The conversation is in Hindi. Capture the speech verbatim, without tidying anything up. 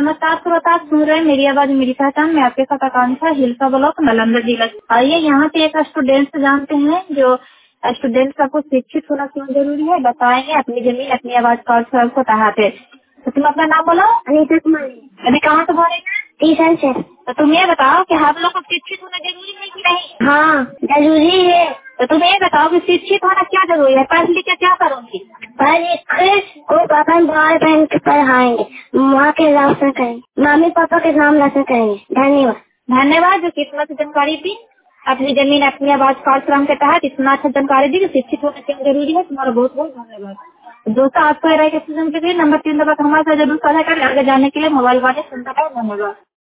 नमस्कार श्रोता, आप सुन रहे हैं मेरी आवाज मेरी पहचान में आपके साथ आकांक्षा, हिलसा ब्लॉक, नालंदा जिला। आइए यहाँ पे एक स्टूडेंट से जानते हैं जो स्टूडेंट सबको शिक्षित होना क्यों जरूरी है, बताएंगे अपनी जमीन अपनी आवाज कार्ड सर को कहा थे। तो तुम अपना नाम बोलो। अनीता कुमारी। अभी कहाँ से बोल रही है? ट्यूशन से। तो तुम ये बताओ कि हम लोग को शिक्षित होना जरूरी है कि नहीं? हाँ जरूरी है। तो तुम ये बताओ कि शिक्षित होना क्या जरूरी है, पढ़ लिख के क्या करोगी? पढ़ लिख को अपन बाहर बहन के पढ़ाएंगे, माँ के रोशन करेंगे, मम्मी पापा के नाम रोशन करेंगे। धन्यवाद। धन्यवाद जो कितना अच्छी जानकारी दी। अपनी जमीन अपनी आवाज कार्यक्रम के तहत इतना अच्छा जानकारी दी कि शिक्षित होना क्यों जरूरी है। तुम्हारा बहुत बहुत धन्यवाद। दोस्तों आपको राय के नंबर तीन दबा हमारे साथ जरूर साझा करें। आगे जाने के लिए मोबाइल वाले सुनता है। धन्यवाद।